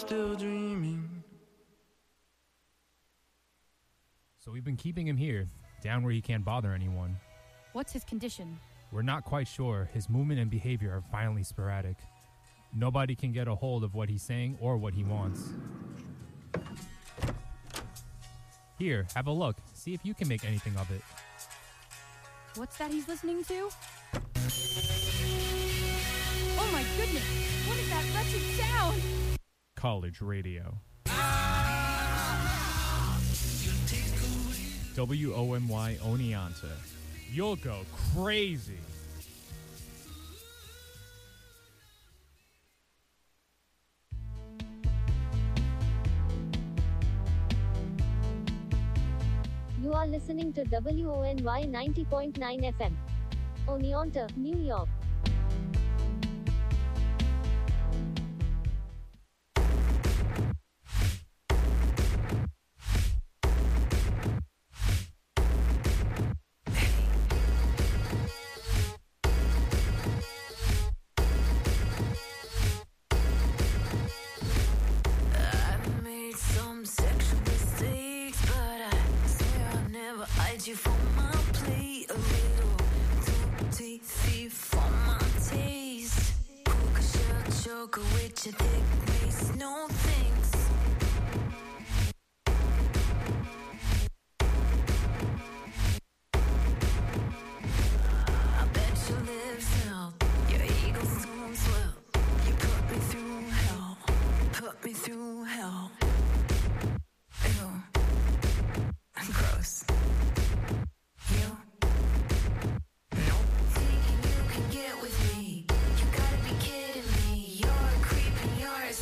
still dreaming. So we've been keeping him here, down where he can't bother anyone. What's his condition? We're not quite sure. His movement and behavior are violently sporadic. Nobody can get a hold of what he's saying or what he wants. Here, have a look. See if you can make anything of it. What's that he's listening to? Oh my goodness! What is that wretched sound? College radio. WOMY Oneonta. You'll go crazy. You are listening to WONY 90.9 FM. Oneonta, New York. You for my plate, a little too tasty for my taste. Coca shell choker with your thick waist, no thanks. I bet your lips help, your eagle's too swell. You put me through hell, put me through hell. Ew, gross. Get with me, you gotta be kidding me. You're a creep and you're a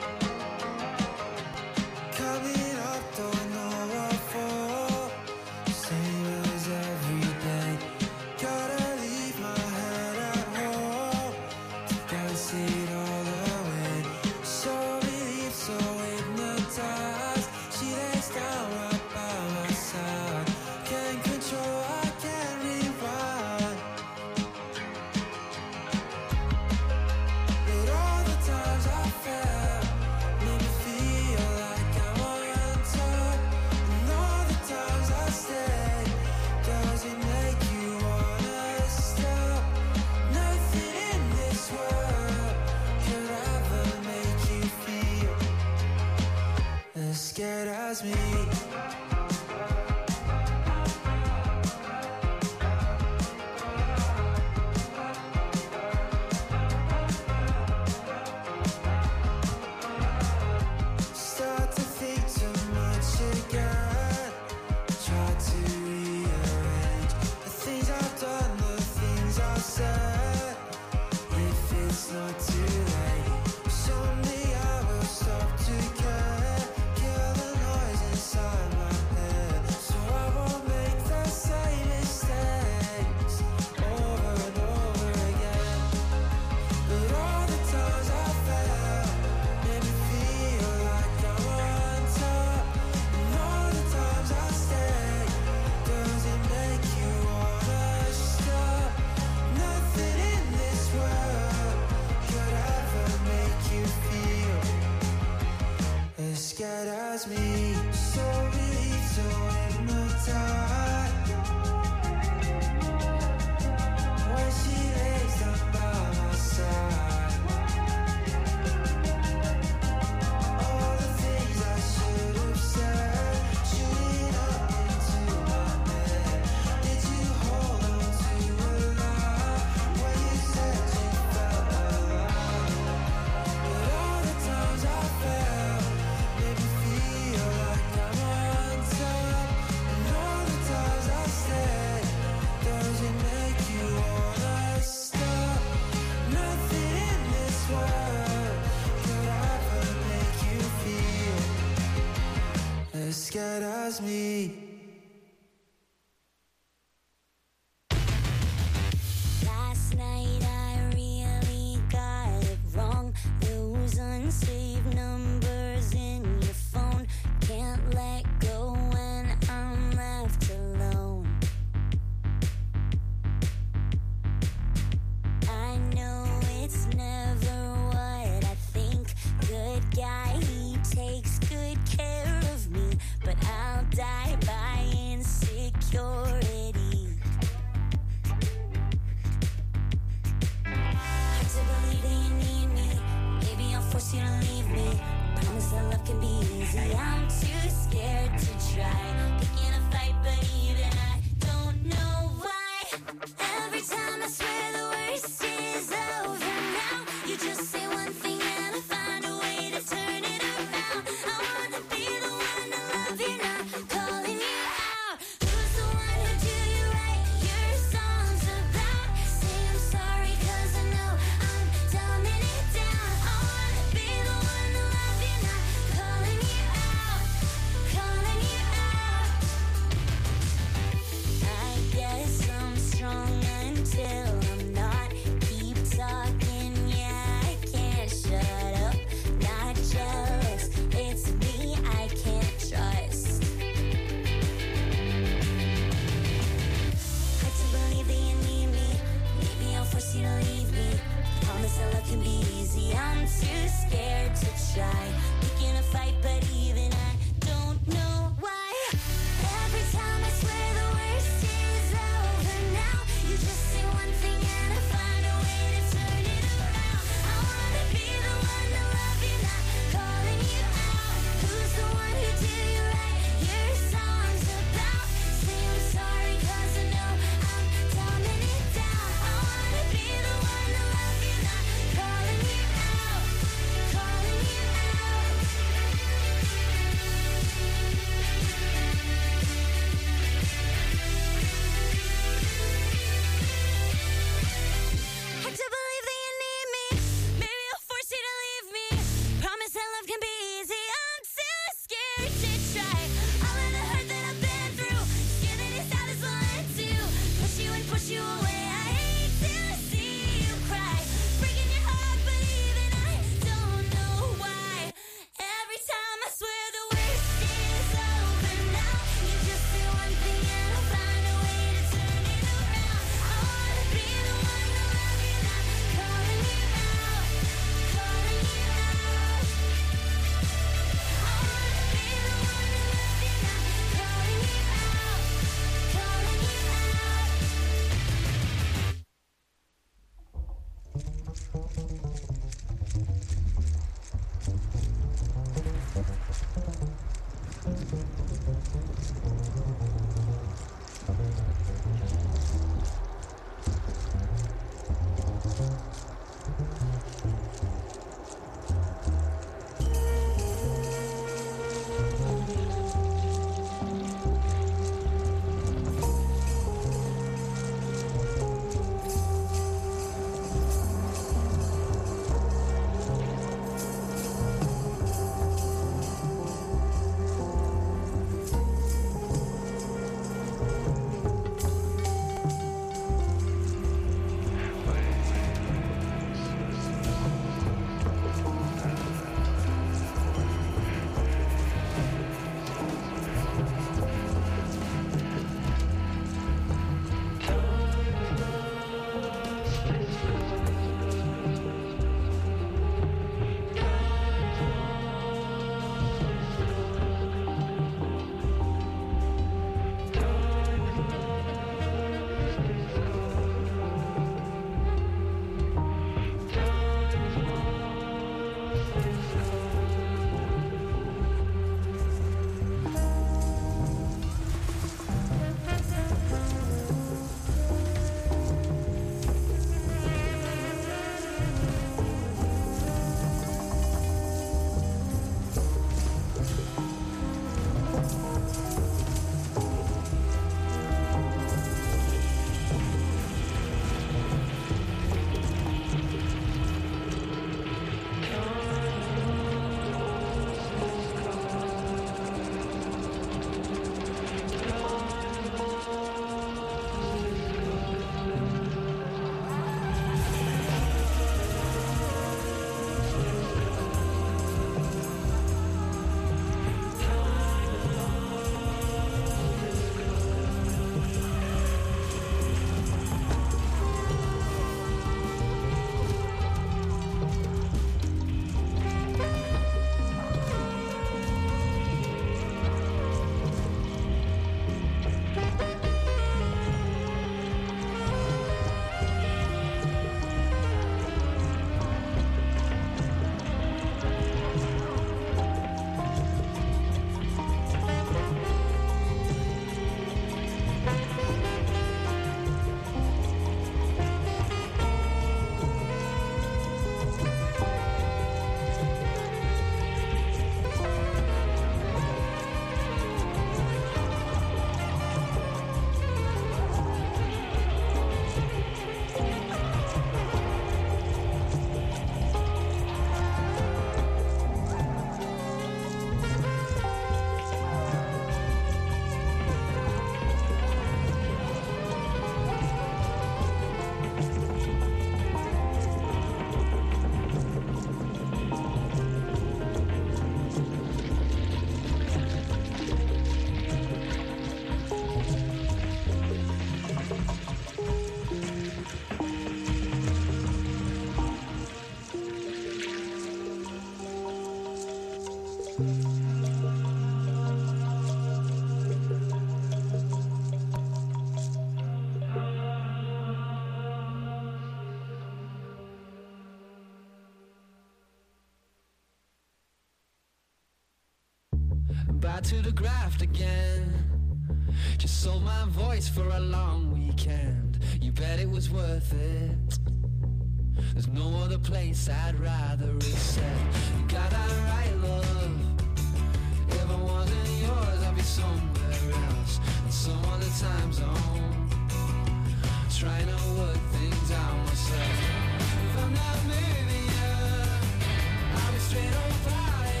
back to the graft again. Just sold my voice for a long weekend. You bet it was worth it. There's no other place I'd rather reset. You got that right, love. If I wasn't yours, I'd be somewhere else, in some other time zone, trying to work things out myself. If I'm not moving you, I'll be straight on party.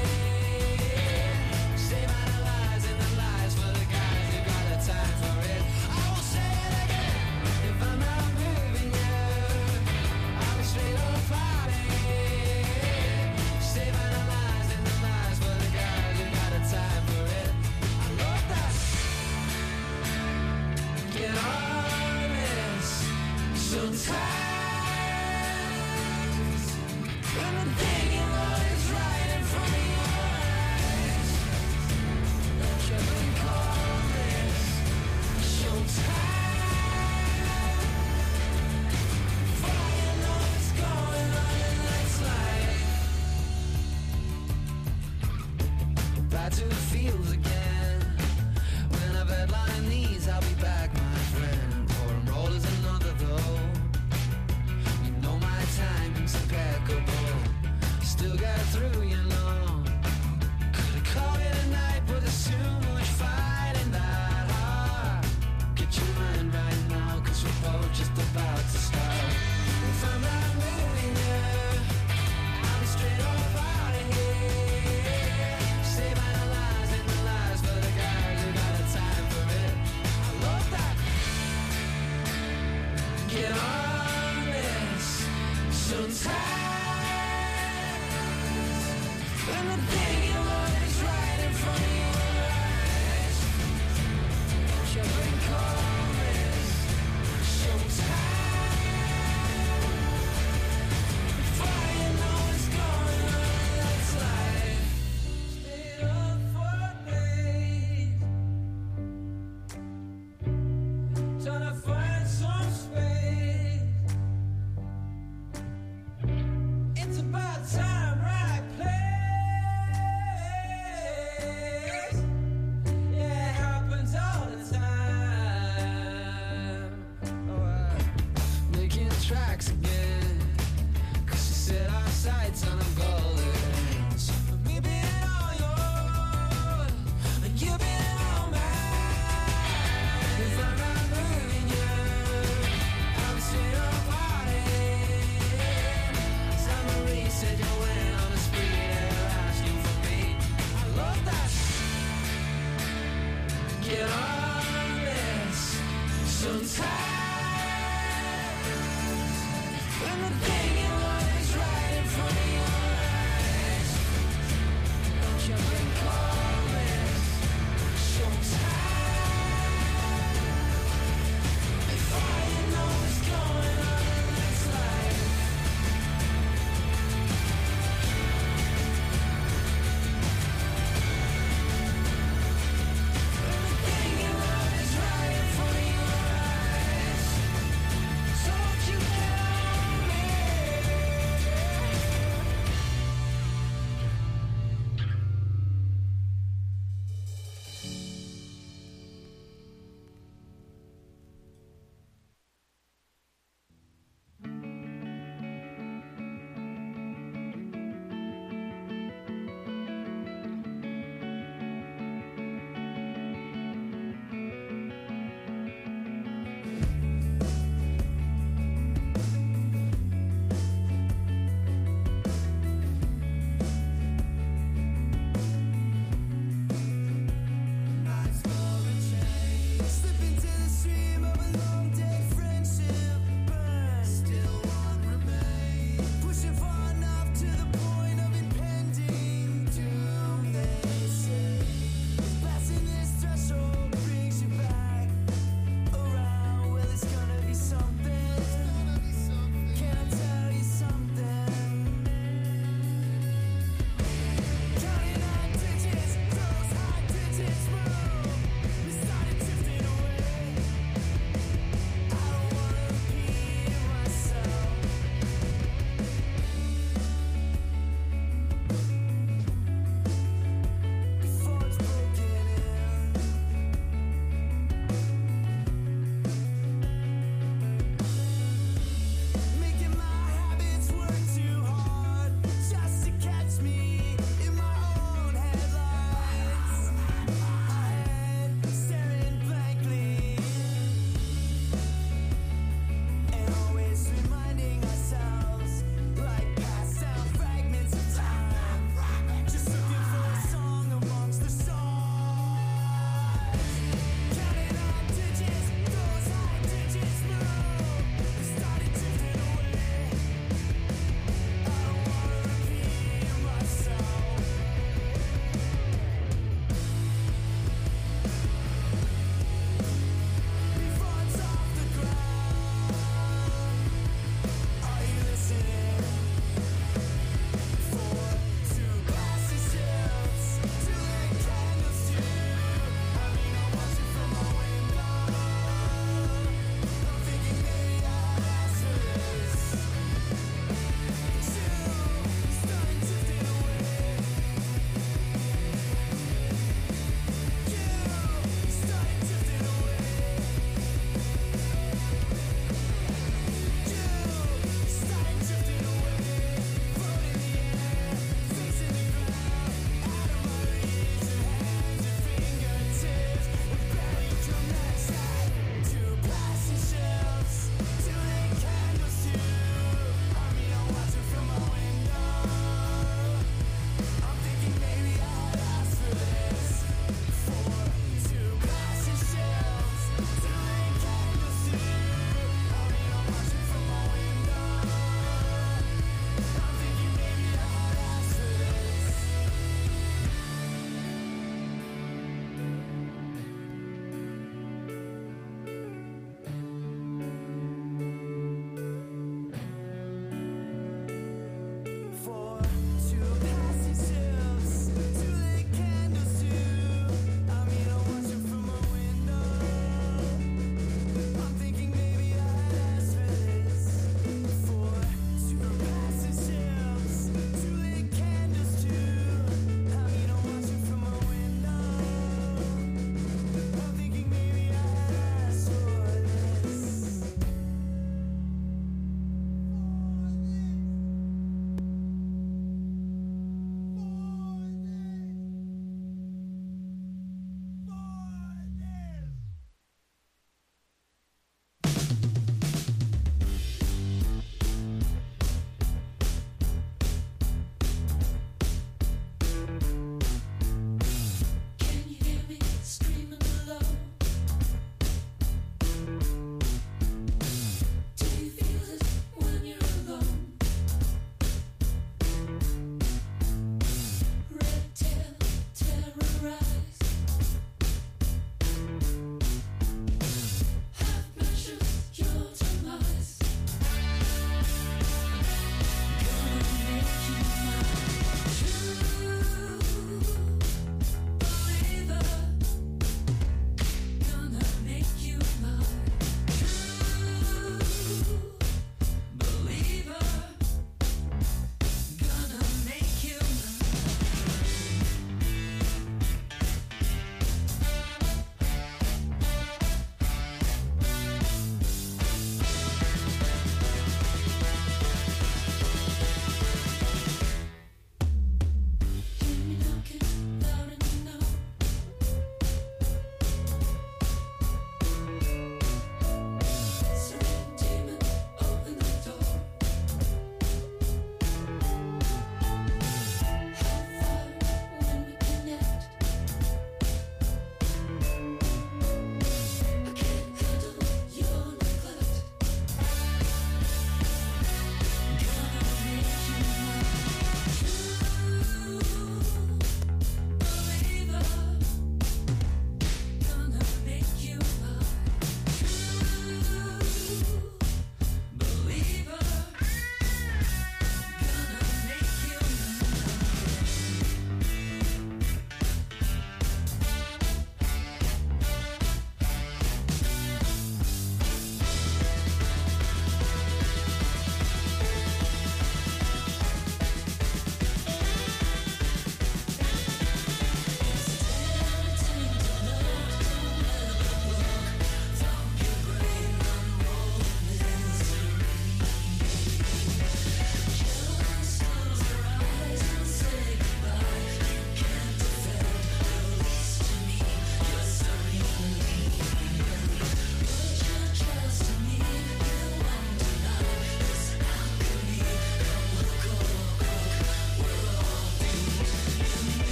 Save analyzing the lies for the guys who got the time for it. I will say it again. If I'm not moving you, I'll be straight on party. Save analyzing the lies for the guys who got the time for it. I love that. Get honest sometimes. When the thing you want is right in front of your eyes, you can call this showtime. Before you know what's going on in this life. Back to the fields again. When I've had lying knees, I'll be back, my friend. Or enrolled as another though. You know my timing's impeccable. Still got through, you know. Could've called it a night, but there's too much fighting that heart. Get your mind right now, cause we're both just about to start. If I'm not moving you, I'll be straight off out of here. Save analyzing the lies for the guys who got the time for it. I love that. Get honest sometimes. When the thing you want is right in front of your eyes, you can call this showtime. Before you know what's going on, that's life. Stay up for days, trying to find some space. It's about time, right place. Yeah, it happens all the time. Making tracks again, cause you set our sights on a golden. So me being all yours, and you being all mine. If I'm not moving you, I'll be straight up partying. Marie said you went on a spree, they're asking for me. I love that. Get honest sometimes. When the thing you want is right in front of your eyes, you can call this showtime. Before you know what's going on in this life. When the thing you want is right in front of your eyes,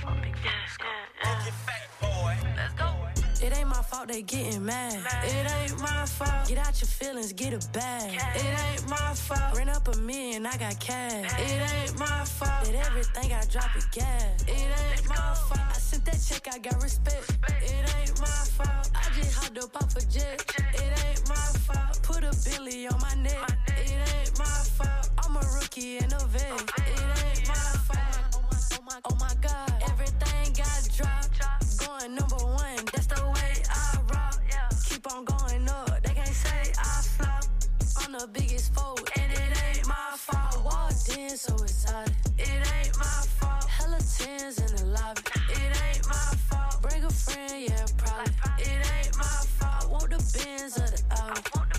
It ain't my fault they getting mad. It ain't my fault. Get out your feelings, get a bag. It ain't my fault. Rent up $1 million, I got cash. It ain't my fault. Did everything, I drop it gas. It ain't my fault. I sent that check, I got respect. It ain't my fault. I just hopped up off a jet. It ain't my fault. Put a Billy on my neck. It ain't my fault. I'm a rookie in a vet. It ain't my fault. Oh my God, everything got dropped. Going #1, that's the way I rock. Keep on going up, they can't say I flop. I'm the biggest foe, and it ain't my fault. Walked in, so excited. It ain't my fault. Hella tens in the lobby. It ain't my fault. Bring a friend, yeah, probably. It ain't my fault. I want the Benz or the Audi.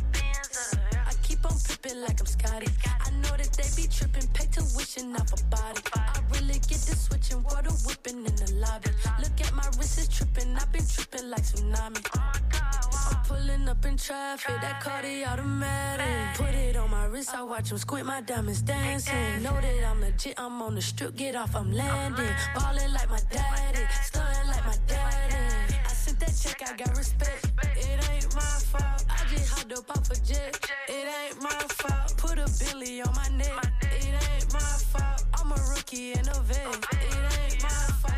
I keep on pippin' like I'm Scotty. I know that they be trippin', pay tuition off a body. I really get the switching, water whipping in the lobby. Look at my wrist is trippin', I've been trippin' like tsunami. I'm pulling up in traffic, that Cardi automatic. Put it on my wrist, I watch them squint, my diamonds dancing. Know that I'm legit, I'm on the strip, get off, I'm landing. Ballin' like my daddy, stuntin' like my daddy. I sent that check, I got respect. It ain't my fault. I just hopped up off a jet. It ain't my fault. Put a Billy on my neck. It ain't my fault. I'm a rookie in a vet. It ain't my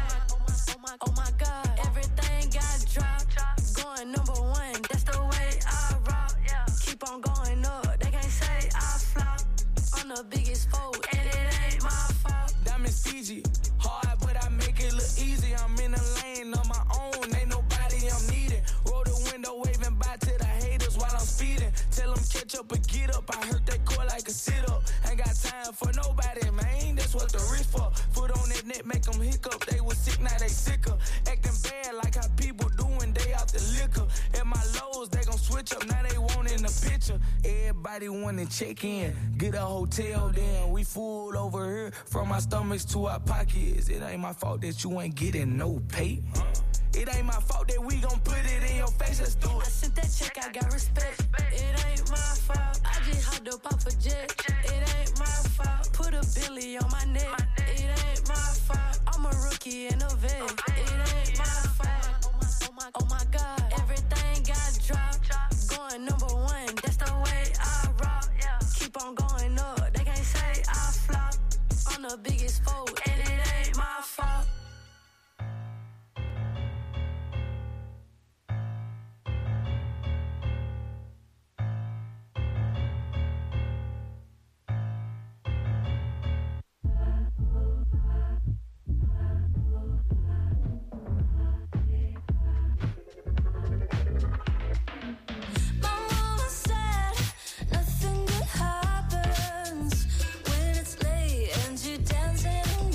fault. Oh my God, everything got dropped. Going #1, that's the way I rock. Keep on going up, they can't say I flop. I'm the biggest foe, and it ain't my fault. Diamonds Fiji, hard but I make it look easy. I'm in a lane on my own, ain't nobody I'm needing. Roll the window, waving bye to the haters while I'm speeding. Tell them catch up and get up, I hurt that core like a sit-up. Ain't got time for nobody, man, that's what the wrist for. Foot on that net, make them hiccup, they was sick, now they sicker. Acting bad like how people doing, they out the liquor. At my lows, they gon' switch up, now they want in the picture. Everybody wanna check in, get a hotel then. We full over here, from our stomachs to our pockets. It ain't my fault that you ain't getting no pay. It ain't my fault that we gon' put it in your face, let's do it. I sent that check, I got respect. It ain't my fault. I just hopped up off a jet. It ain't my fault. Put a Billy on my neck. It ain't my fault. I'm a rookie in a vet. It ain't my fault. Oh my God, everything got dropped. Going #1, that's the way I rock. Keep on going up, they can't say I flop. I'm the biggest foe, and it ain't my fault. Nothing good happens when it's late and you're dancing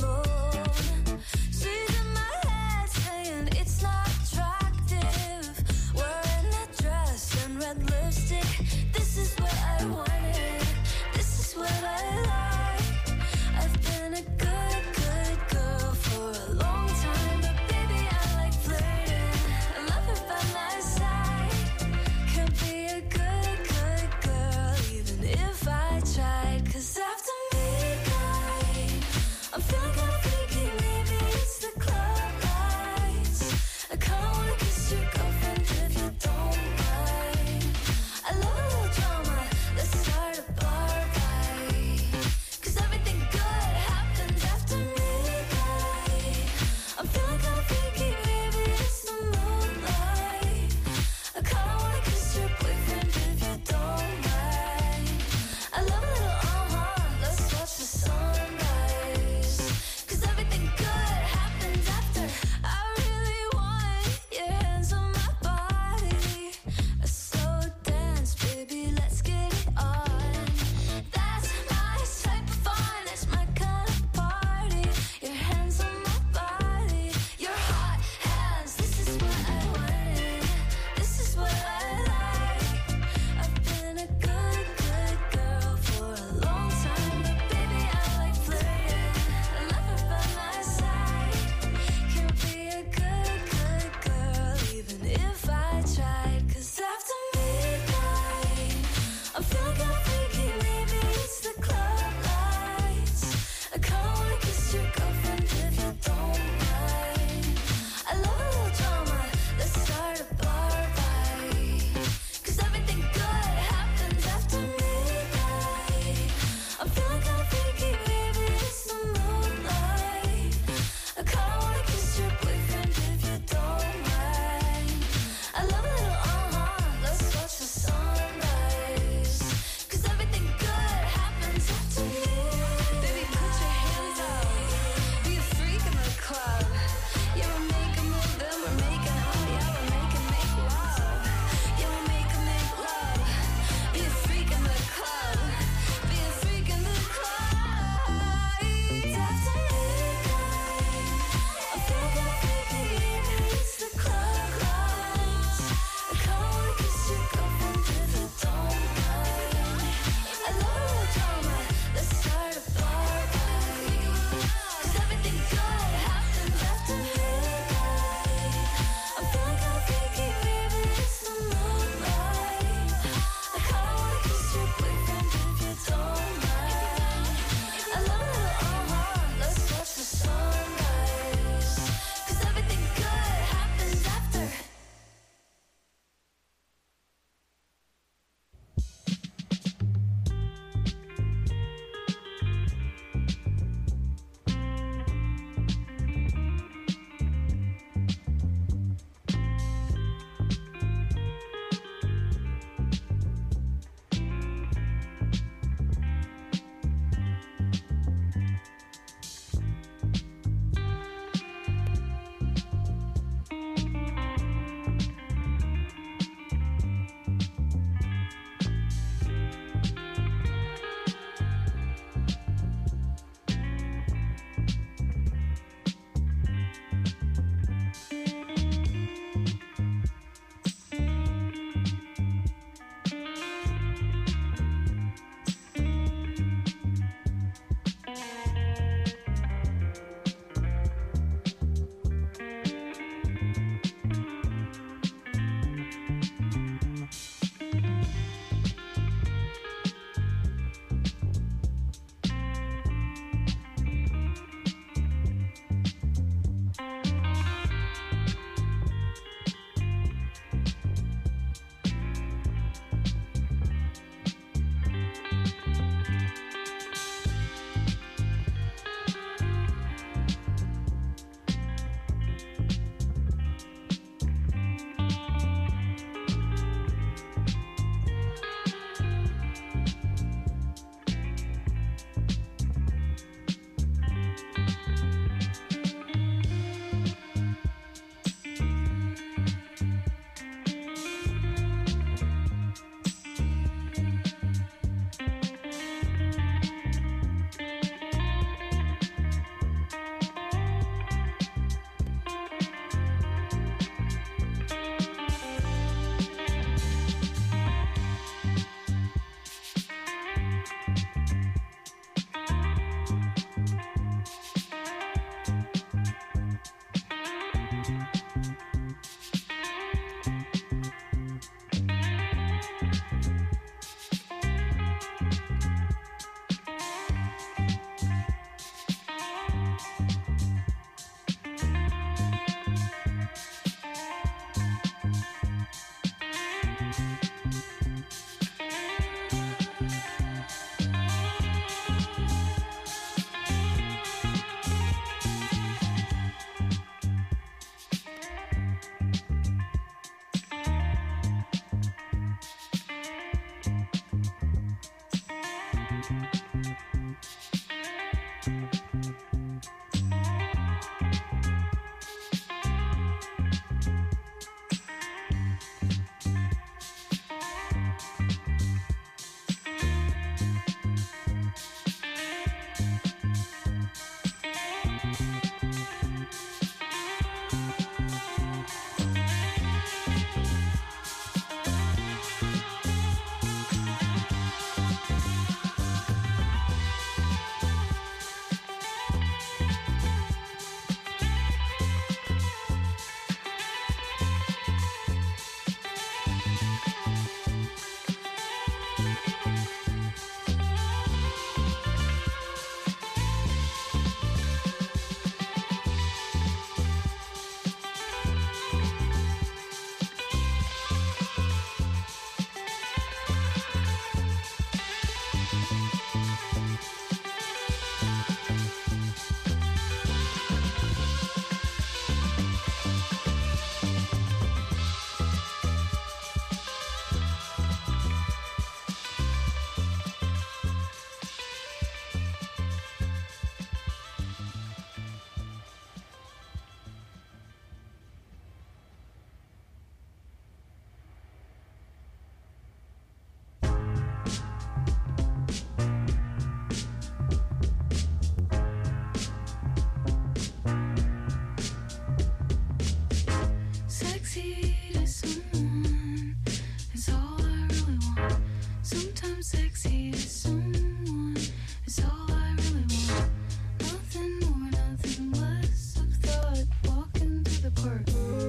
Sexy to someone is all I really want. Sometimes sexy to someone is all I really want. Nothing more, nothing less of thought. Walking through the park.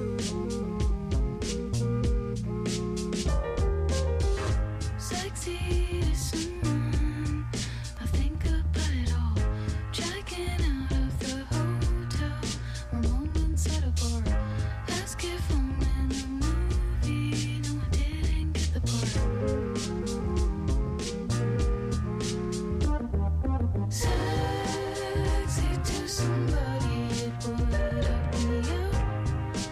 Sexy to someone, I think about it all. Checking out of the hotel, or moments at a bar. Ask if I'm in a movie. No, I didn't get the part. Sexy to somebody, it would up me up.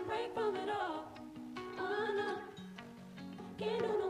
break from it all. Oh no, can't do